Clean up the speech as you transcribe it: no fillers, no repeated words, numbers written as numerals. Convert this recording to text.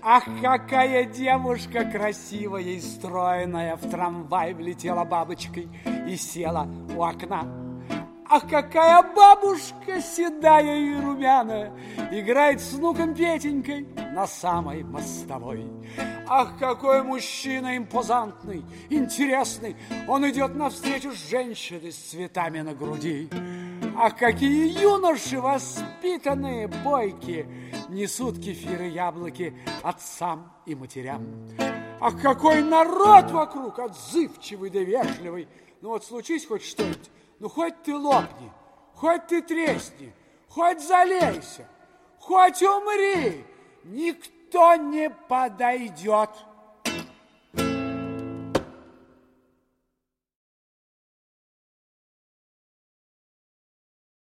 Ах, какая девушка красивая и стройная в трамвай влетела бабочкой и села у окна. Ах, какая бабушка седая и румяная играет с внуком Петенькой на самой мостовой. Ах, какой мужчина импозантный, интересный, он идет навстречу с женщиной с цветами на груди. Ах, какие юноши воспитанные, бойкие, несут кефир и яблоки отцам и матерям. Ах, какой народ вокруг, отзывчивый да вежливый. Ну вот случись хоть что-нибудь, ну хоть ты лопни, хоть ты тресни, хоть залейся, хоть умри, никто не подойдет.